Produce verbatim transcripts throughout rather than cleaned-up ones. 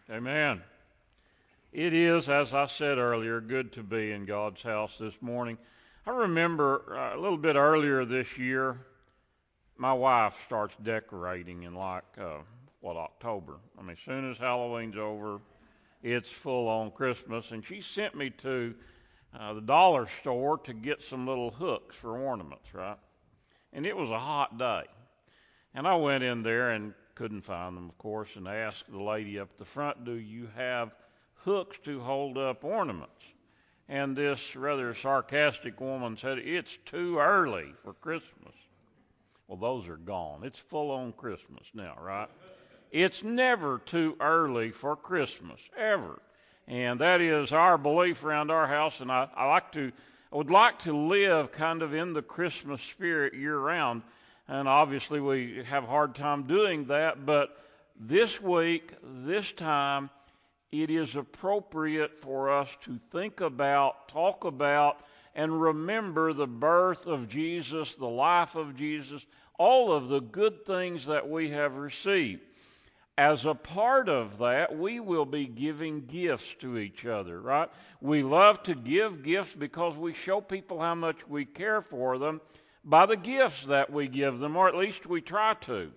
Amen. It is, as I said earlier, good to be in God's house this morning. I remember uh, a little bit earlier this year, my wife starts decorating in like, uh, what, October. I mean, as soon as Halloween's over, it's full on Christmas. And she sent me to uh, the dollar store to get some little hooks for ornaments, right? And it was a hot day. And I went in there and couldn't find them, of course, and asked the lady up the front, do you have hooks to hold up ornaments? And this rather sarcastic woman said, it's too early for Christmas. Well, those are gone. It's full on Christmas now, right? It's never too early for Christmas, ever. And that is our belief around our house, and I, I like to, I would like to live kind of in the Christmas spirit year-round. And obviously we have a hard time doing that, but this week, this time, it is appropriate for us to think about, talk about, and remember the birth of Jesus, the life of Jesus, all of the good things that we have received. As a part of that, we will be giving gifts to each other, right? We love to give gifts because we show people how much we care for them by the gifts that we give them, or at least we try to.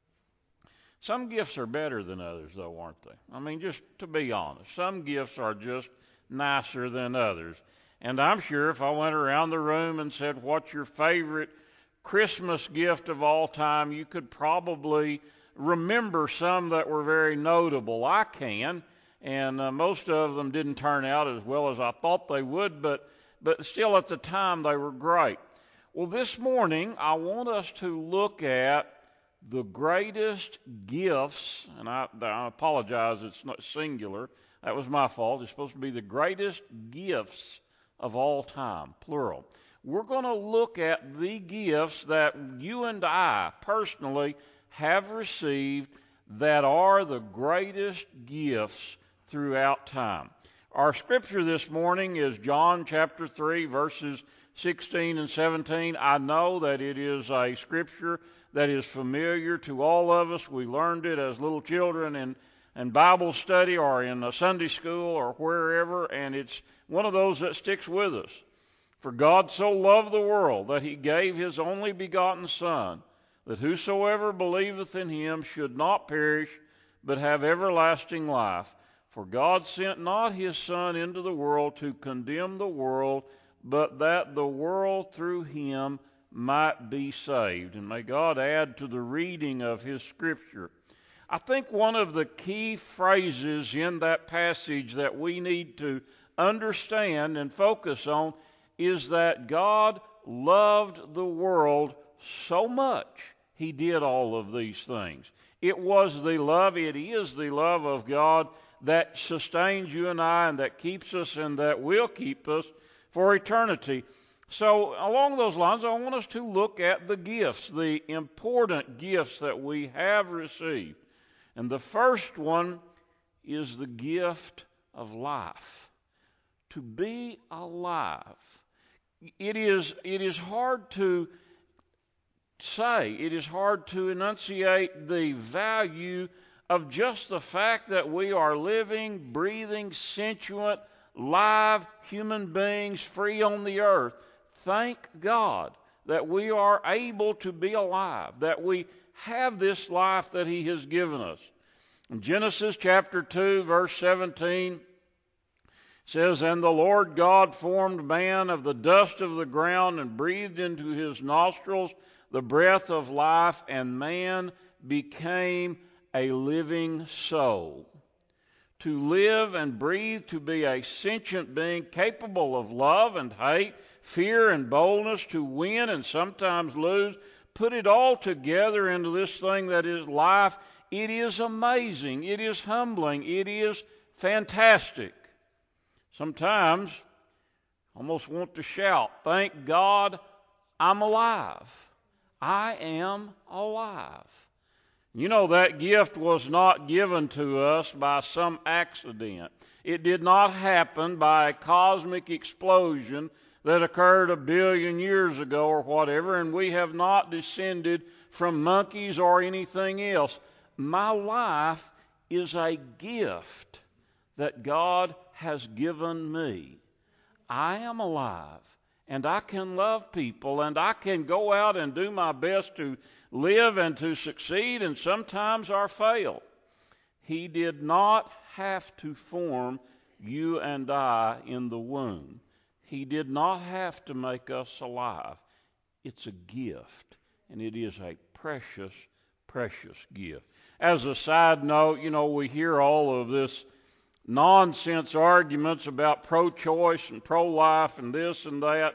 Some gifts are better than others, though, aren't they? I mean, just to be honest, some gifts are just nicer than others. And I'm sure if I went around the room and said, what's your favorite Christmas gift of all time, you could probably remember some that were very notable. I can, and uh, most of them didn't turn out as well as I thought they would, but, but still at the time they were great. Well, this morning, I want us to look at the greatest gifts, and I, I apologize, it's not singular. That was my fault. It's supposed to be the greatest gifts of all time, plural. We're going to look at the gifts that you and I personally have received that are the greatest gifts throughout time. Our scripture this morning is John chapter three, verses sixteen and seventeen. I know that it is a scripture that is familiar to all of us. We learned it as little children in, in Bible study or in a Sunday school or wherever, and it's one of those that sticks with us. For God so loved the world that he gave his only begotten Son, that whosoever believeth in him should not perish, but have everlasting life. For God sent not his Son into the world to condemn the world, but that the world through him might be saved. And may God add to the reading of his scripture. I think one of the key phrases in that passage that we need to understand and focus on is that God loved the world so much he did all of these things. It was the love, it is the love of God that sustains you and I and that keeps us and that will keep us for eternity. So along those lines, I want us to look at the gifts, the important gifts that we have received. And the first one is the gift of life. To be alive. It is, it is hard to say, it is hard to enunciate the value of just the fact that we are living, breathing, sentient, live human beings free on the earth. Thank God that we are able to be alive, that we have this life that he has given us. In Genesis chapter two, verse seventeen, says, and the Lord God formed man of the dust of the ground and breathed into his nostrils the breath of life, and man became a living soul. To live and breathe, to be a sentient being capable of love and hate, fear and boldness, to win and sometimes lose, put it all together into this thing that is life. It is amazing. It is humbling. It is fantastic. Sometimes I almost want to shout, thank God I'm alive. I am alive. You know, that gift was not given to us by some accident. It did not happen by a cosmic explosion that occurred a billion years ago or whatever, and we have not descended from monkeys or anything else. My life is a gift that God has given me. I am alive, and I can love people, and I can go out and do my best to live and to succeed, and sometimes I fail. He did not have to form you and I in the womb. He did not have to make us alive. It's a gift, and it is a precious, precious gift. As a side note, you know, we hear all of this nonsense arguments about pro-choice and pro-life and this and that.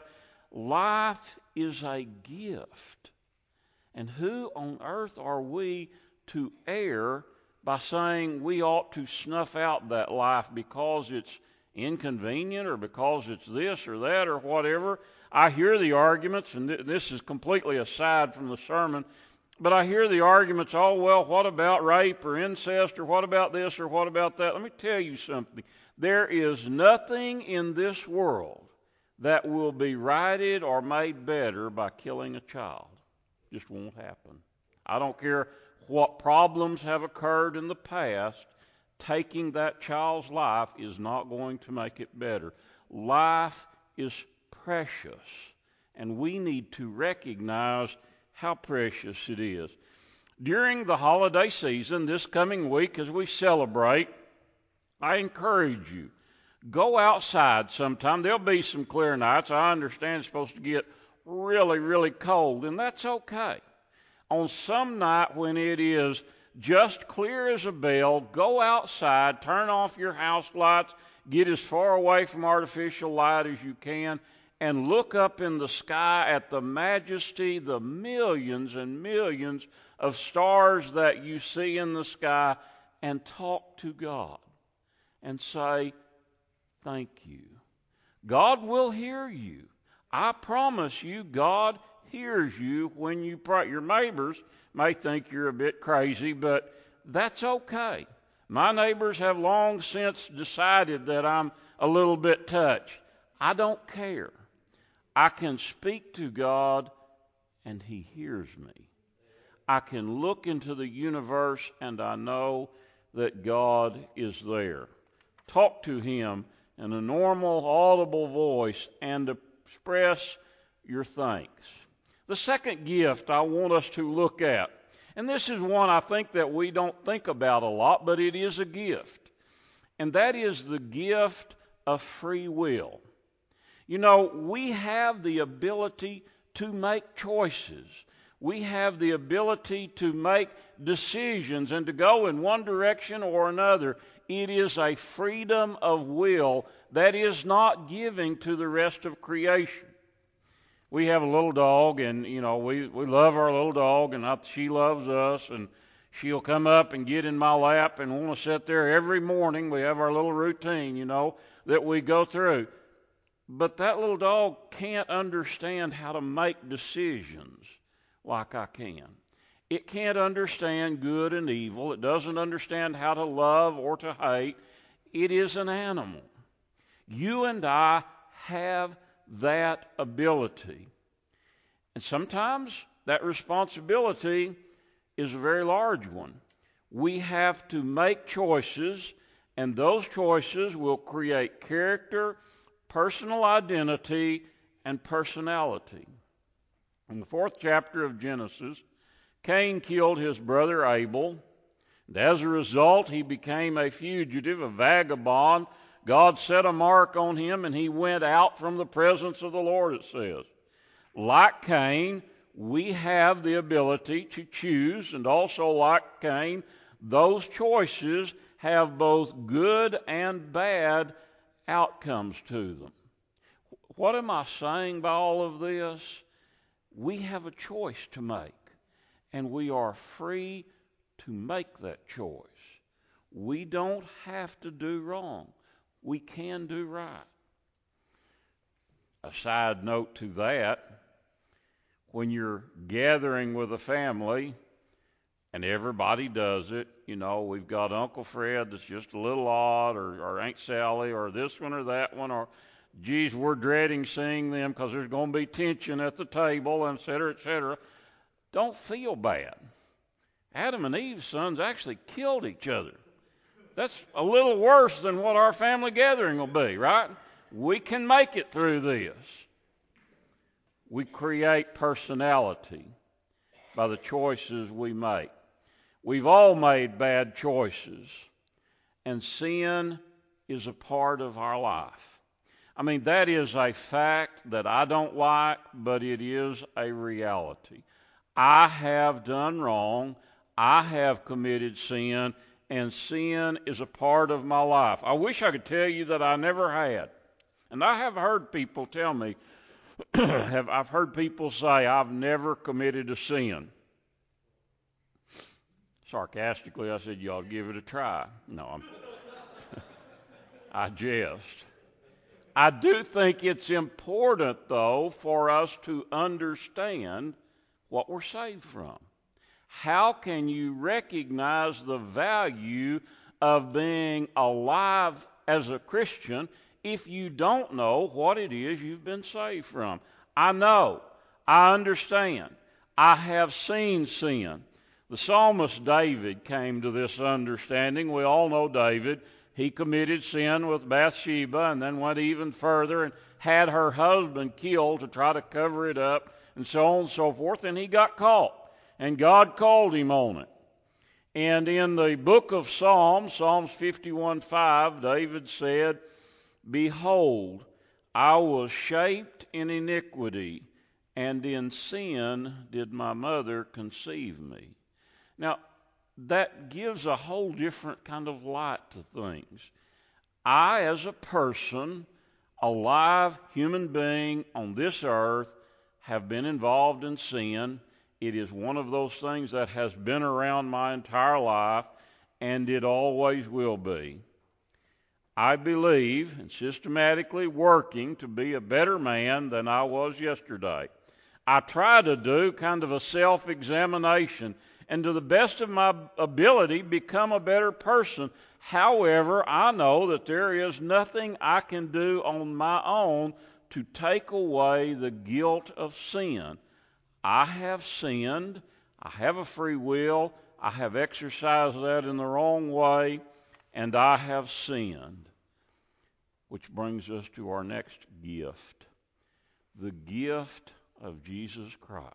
Life is a gift. And who on earth are we to err by saying we ought to snuff out that life because it's inconvenient or because it's this or that or whatever? I hear the arguments, and th- this is completely aside from the sermon, but I hear the arguments, oh, well, what about rape or incest, or what about this or what about that? Let me tell you something. There is nothing in this world that will be righted or made better by killing a child. It just won't happen. I don't care what problems have occurred in the past. Taking that child's life is not going to make it better. Life is precious, and we need to recognize how precious it is. During the holiday season, this coming week as we celebrate, I encourage you, go outside sometime. There'll be some clear nights. I understand it's supposed to get really, really cold, and that's okay. On some night when it is just clear as a bell, go outside, turn off your house lights, get as far away from artificial light as you can, and look up in the sky at the majesty, the millions and millions of stars that you see in the sky, and talk to God and say, thank you. God will hear you. I promise you, God hears you when you pray. Your neighbors may think you're a bit crazy, but that's okay. My neighbors have long since decided that I'm a little bit touched. I don't care. I can speak to God, and He hears me. I can look into the universe, and I know that God is there. Talk to Him in a normal, audible voice and express your thanks. The second gift I want us to look at, and this is one I think that we don't think about a lot, but it is a gift, and that is the gift of free will. You know, we have the ability to make choices. We have the ability to make decisions and to go in one direction or another. It is a freedom of will that is not given to the rest of creation. We have a little dog, and, you know, we, we love our little dog, and I, she loves us, and she'll come up and get in my lap and want to sit there every morning. We have our little routine, you know, that we go through. But that little dog can't understand how to make decisions like I can. It can't understand good and evil. It doesn't understand how to love or to hate. It is an animal. You and I have that ability. And sometimes that responsibility is a very large one. We have to make choices, and those choices will create character, personal identity, and personality. In the fourth chapter of Genesis, Cain killed his brother Abel, and as a result, he became a fugitive, a vagabond. God set a mark on him, and he went out from the presence of the Lord, it says. Like Cain, we have the ability to choose, and also like Cain, those choices have both good and bad outcomes to them. What am I saying by all of this? We have a choice to make, and we are free to make that choice. We don't have to do wrong. We can do right. A side note to that, when you're gathering with a family, and everybody does it, you know, we've got Uncle Fred that's just a little odd, or, or Aunt Sally, or this one or that one, or, geez, we're dreading seeing them because there's going to be tension at the table, and et cetera, et cetera. Don't feel bad. Adam and Eve's sons actually killed each other. That's a little worse than what our family gathering will be, right? We can make it through this. We create personality by the choices we make. We've all made bad choices, and sin is a part of our life. I mean, that is a fact that I don't like, but it is a reality. I have done wrong. I have committed sin, and sin is a part of my life. I wish I could tell you that I never had. And I have heard people tell me, have I've heard people say, I've never committed a sin. Sarcastically, I said, you ought to give it a try. No, I'm I jest. I do think it's important, though, for us to understand what we're saved from. How can you recognize the value of being alive as a Christian if you don't know what it is you've been saved from? I know. I understand. I have seen sin. The psalmist David came to this understanding. We all know David. He committed sin with Bathsheba and then went even further and had her husband killed to try to cover it up and so on and so forth, and he got caught. And God called him on it. And in the book of Psalms, Psalms fifty-one five, David said, Behold, I was shaped in iniquity, and in sin did my mother conceive me. Now, that gives a whole different kind of light to things. I, as a person, a live human being on this earth, have been involved in sin. It is one of those things that has been around my entire life, and it always will be. I believe in systematically working to be a better man than I was yesterday. I try to do kind of a self-examination and to the best of my ability become a better person. However, I know that there is nothing I can do on my own to take away the guilt of sin. I have sinned. I have a free will. I have exercised that in the wrong way, and I have sinned. Which brings us to our next gift, the gift of Jesus Christ.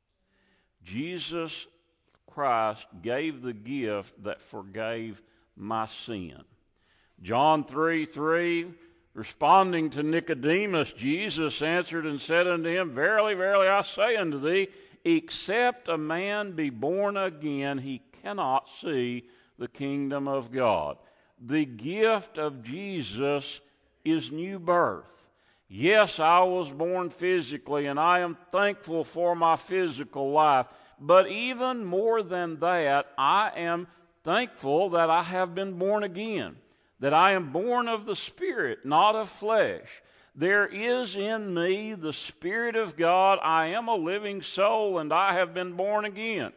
Jesus Christ gave the gift that forgave my sin. John three three, responding to Nicodemus, Jesus answered and said unto him, Verily, verily, I say unto thee, except a man be born again, he cannot see the kingdom of God. The gift of Jesus is new birth. Yes, I was born physically, and I am thankful for my physical life. But even more than that, I am thankful that I have been born again, that I am born of the Spirit, not of flesh. There is in me the Spirit of God. I am a living soul, and I have been born again.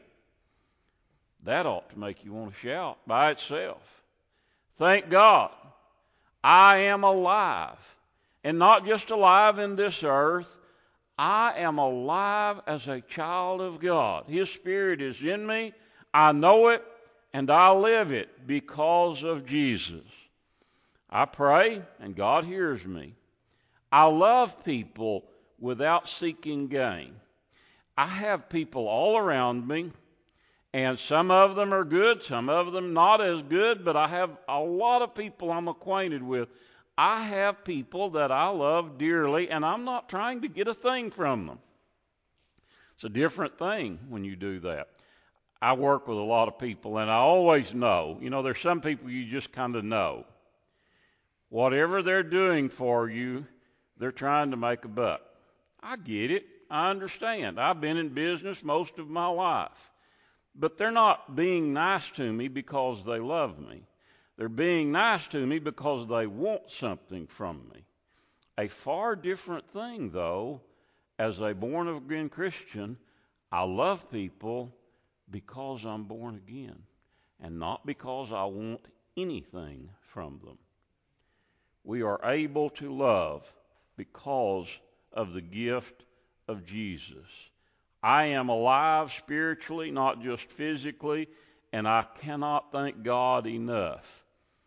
That ought to make you want to shout by itself. Thank God, I am alive, and not just alive in this earth. I am alive as a child of God. His Spirit is in me. I know it, and I live it because of Jesus. I pray, and God hears me. I love people without seeking gain. I have people all around me, and some of them are good, some of them not as good, but I have a lot of people I'm acquainted with. I have people that I love dearly, and I'm not trying to get a thing from them. It's a different thing when you do that. I work with a lot of people, and I always know, you know, there's some people you just kind of know. Whatever they're doing for you, they're trying to make a buck. I get it. I understand. I've been in business most of my life. But they're not being nice to me because they love me. They're being nice to me because they want something from me. A far different thing, though, as a born-again Christian, I love people because I'm born again, and not because I want anything from them. We are able to love because of the gift of Jesus. I am alive spiritually, not just physically, and I cannot thank God enough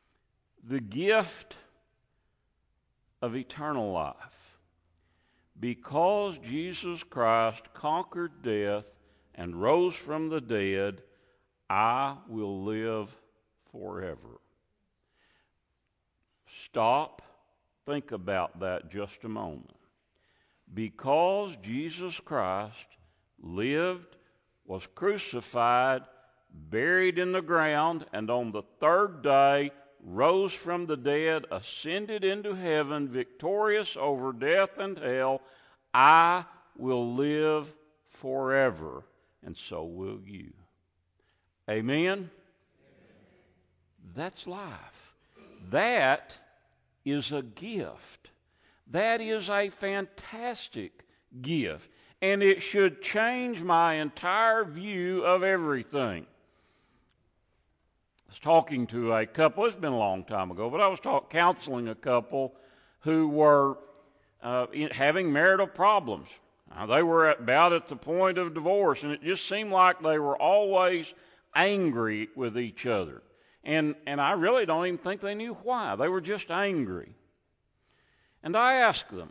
the gift of eternal life. Because Jesus Christ conquered death and rose from the dead, I will live forever. Stop, think about that just a moment. Because Jesus Christ lived, was crucified, buried in the ground, and on the third day rose from the dead, ascended into heaven, victorious over death and hell, I will live forever, and so will you. Amen? Amen. That's life. That is a gift. That is a fantastic gift. And it should change my entire view of everything. I was talking to a couple, it's been a long time ago, but I was talk, counseling a couple who were uh, in, having marital problems. Now, they were at, about at the point of divorce, and it just seemed like they were always angry with each other. And, and I really don't even think they knew why. They were just angry. And I asked them,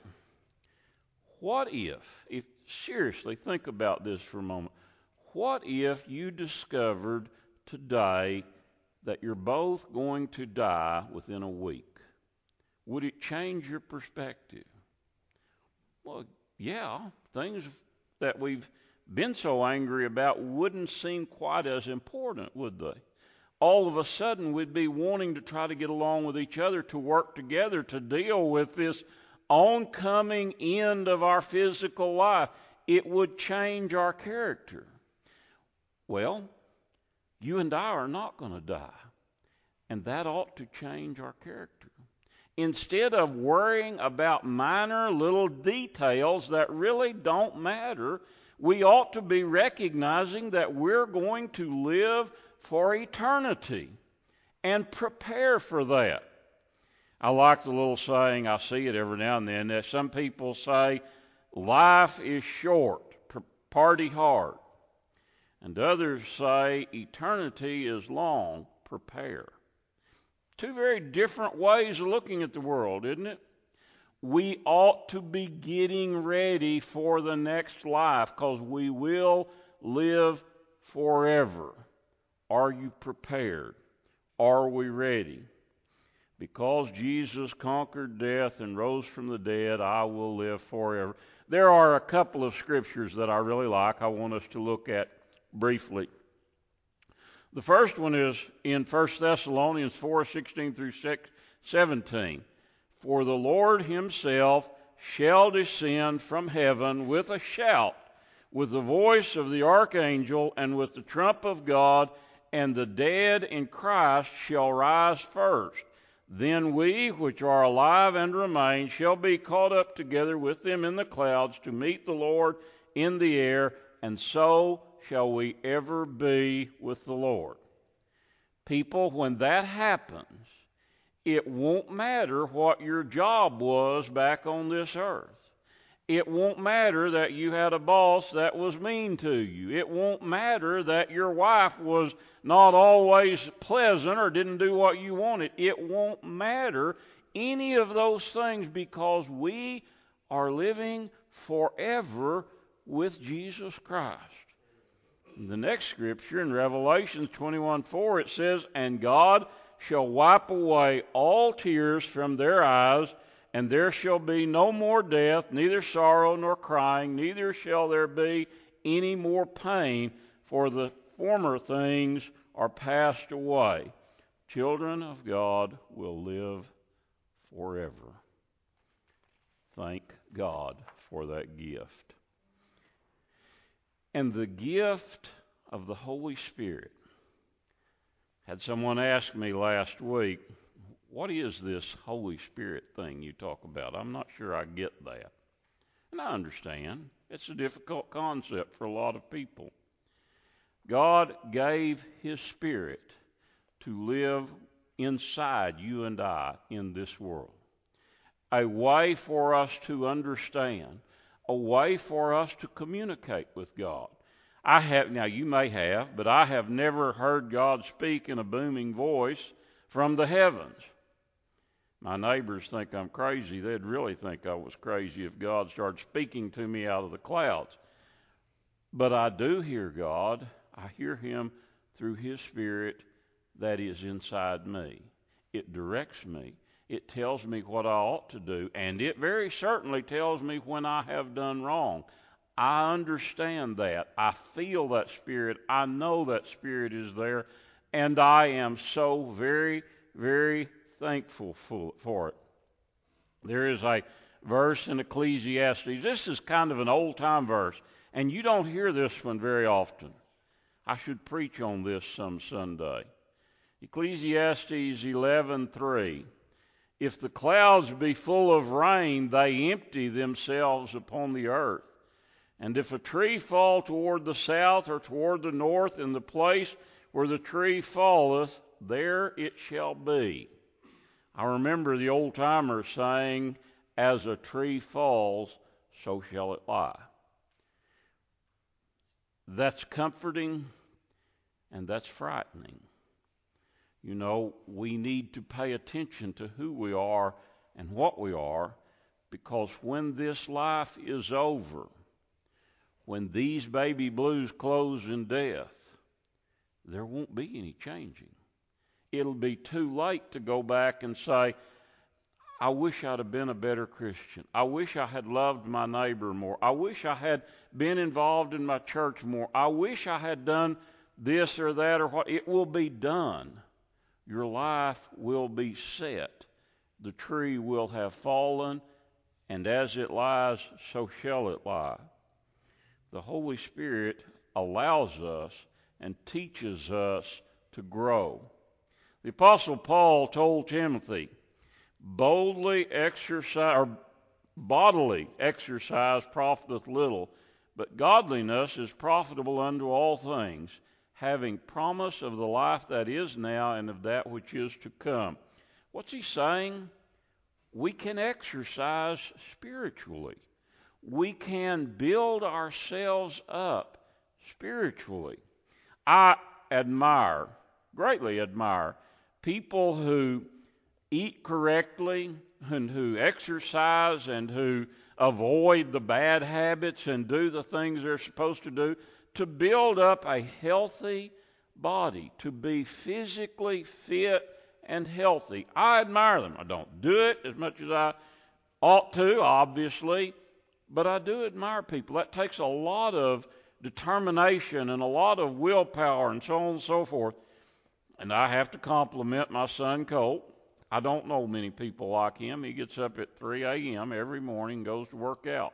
what if, if seriously, think about this for a moment. What if you discovered today that you're both going to die within a week? Would it change your perspective? Well, yeah, things that we've been so angry about wouldn't seem quite as important, would they? All of a sudden, we'd be wanting to try to get along with each other, to work together, to deal with this oncoming end of our physical life. It would change our character. Well, you and I are not going to die, and that ought to change our character. Instead of worrying about minor little details that really don't matter, we ought to be recognizing that we're going to live for eternity and prepare for that. I like the little saying, I see it every now and then, that some people say, life is short, party hard. And others say, eternity is long, prepare. Two very different ways of looking at the world, isn't it? We ought to be getting ready for the next life, because we will live forever. Are you prepared? Are we ready? Because Jesus conquered death and rose from the dead, I will live forever. There are a couple of scriptures that I really like I want us to look at briefly. The first one is in First Thessalonians four, sixteen through seventeen. For the Lord himself shall descend from heaven with a shout, with the voice of the archangel, and with the trump of God, and the dead in Christ shall rise first. Then we, which are alive and remain, shall be caught up together with them in the clouds to meet the Lord in the air, and so shall we ever be with the Lord. People, when that happens, it won't matter what your job was back on this earth. It won't matter that you had a boss that was mean to you. It won't matter that your wife was not always pleasant or didn't do what you wanted. It won't matter any of those things, because we are living forever with Jesus Christ. In the next scripture, in Revelation twenty-one four, it says, and God shall wipe away all tears from their eyes, and there shall be no more death, neither sorrow nor crying, neither shall there be any more pain, for the former things are passed away. Children of God will live forever. Thank God for that gift. And the gift of the Holy Spirit. Had someone ask me last week, what is this Holy Spirit thing you talk about? I'm not sure I get that. And I understand. It's a difficult concept for a lot of people. God gave his Spirit to live inside you and I in this world. A way for us to understand. A way for us to communicate with God. I have, now you may have, but I have never heard God speak in a booming voice from the heavens. My neighbors think I'm crazy. They'd really think I was crazy if God started speaking to me out of the clouds. But I do hear God. I hear Him through His Spirit that is inside me. It directs me. It tells me what I ought to do, and it very certainly tells me when I have done wrong. I understand that. I feel that Spirit. I know that Spirit is there, and I am so very, very thankful for it. There is a verse in Ecclesiastes. This is kind of an old-time verse, and you don't hear this one very often. I should preach on this some Sunday. Ecclesiastes eleven three. If the clouds be full of rain, they empty themselves upon the earth. And if a tree fall toward the south or toward the north, in the place where the tree falleth, there it shall be. I remember the old-timers saying, as a tree falls, so shall it lie. That's comforting, and that's frightening. You know, we need to pay attention to who we are and what we are, because when this life is over, when these baby blues close in death, there won't be any changing. It'll be too late to go back and say, I wish I'd have been a better Christian. I wish I had loved my neighbor more. I wish I had been involved in my church more. I wish I had done this or that or what. It will be done. Your life will be set. The tree will have fallen, and as it lies, so shall it lie. The Holy Spirit allows us and teaches us to grow. The Apostle Paul told Timothy, boldly exercise, or bodily exercise profiteth little, but godliness is profitable unto all things, having promise of the life that is now and of that which is to come. What's he saying? We can exercise spiritually. We can build ourselves up spiritually. I admire, greatly admire, people who eat correctly and who exercise and who avoid the bad habits and do the things they're supposed to do to build up a healthy body, to be physically fit and healthy. I admire them. I don't do it as much as I ought to, obviously, but I do admire people. That takes a lot of determination and a lot of willpower and so on and so forth. And I have to compliment my son Colt. I don't know many people like him. He gets up at three a.m. every morning and goes to work out.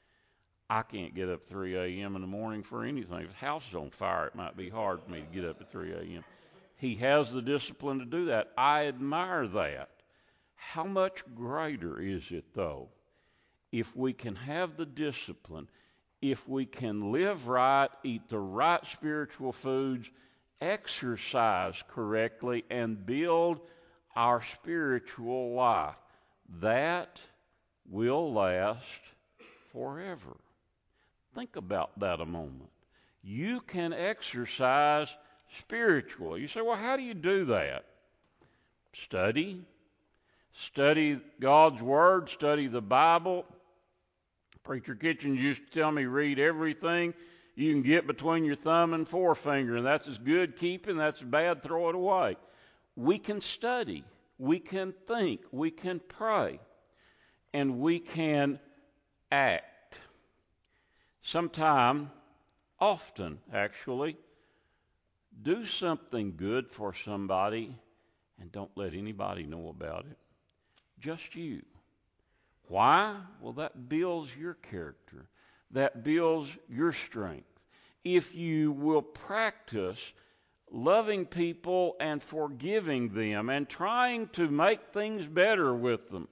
I can't get up at three a.m. in the morning for anything. If the house is on fire, it might be hard for me to get up at three a.m. He has the discipline to do that. I admire that. How much greater is it, though, if we can have the discipline, if we can live right, eat the right spiritual foods, exercise correctly, and build our spiritual life. That will last forever. Think about that a moment. You can exercise spiritually. You say, well, how do you do that? Study. Study God's Word. Study the Bible. Preacher Kitchens used to tell me, read everything you can get between your thumb and forefinger, and that's as good keeping, that's bad, throw it away. We can study. We can think. We can pray. And we can act. Sometime, often actually, do something good for somebody and don't let anybody know about it. Just you. Why? Well, that builds your character. That builds your strength. If you will practice loving people and forgiving them and trying to make things better with them.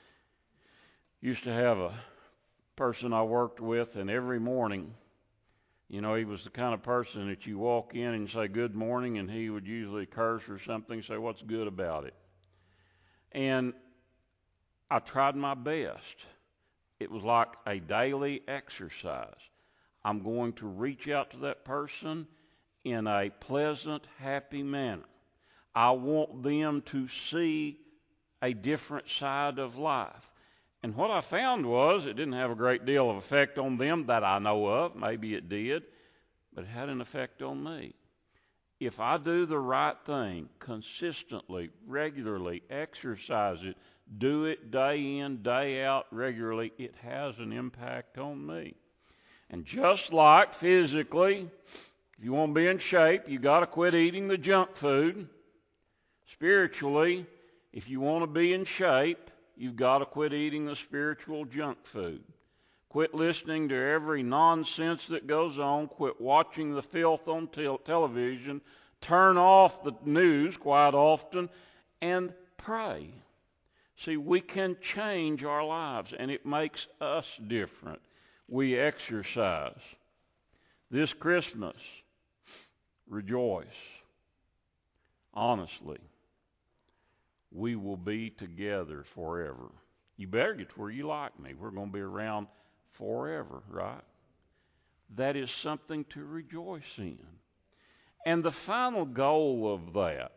Used to have a person I worked with, and every morning, you know, he was the kind of person that you walk in and say good morning, and he would usually curse or something, say what's good about it. And I tried my best. It was like a daily exercise. I'm going to reach out to that person in a pleasant, happy manner. I want them to see a different side of life. And what I found was it didn't have a great deal of effect on them that I know of. Maybe it did, but it had an effect on me. If I do the right thing consistently, regularly, exercise it, do it day in, day out, regularly, it has an impact on me. And just like physically, if you want to be in shape, you got to quit eating the junk food. Spiritually, if you want to be in shape, you've got to quit eating the spiritual junk food. Quit listening to every nonsense that goes on. Quit watching the filth on te- television. Turn off the news quite often and pray. See, we can change our lives, and it makes us different. We exercise. This Christmas, rejoice. Honestly, we will be together forever. You better get to where you like me. We're going to be around forever, right? That is something to rejoice in. And the final goal of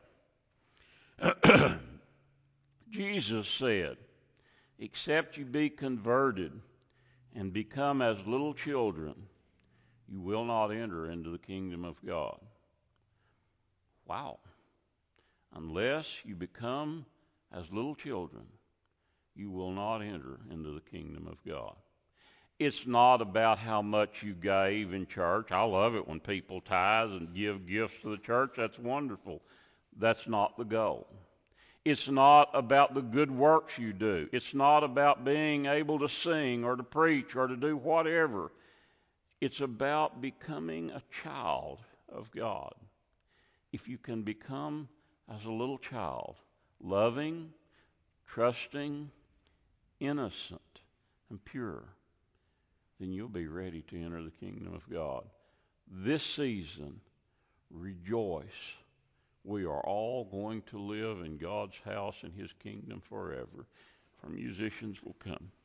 that, Jesus said, except you be converted and become as little children, you will not enter into the kingdom of God. Wow. Unless you become as little children, you will not enter into the kingdom of God. It's not about how much you gave in church. I love it when people tithe and give gifts to the church. That's wonderful. That's not the goal. It's not about the good works you do. It's not about being able to sing or to preach or to do whatever. It's about becoming a child of God. If you can become as a little child, loving, trusting, innocent, and pure, then you'll be ready to enter the kingdom of God. This season, rejoice. We are all going to live in God's house and His kingdom forever. Our musicians will come.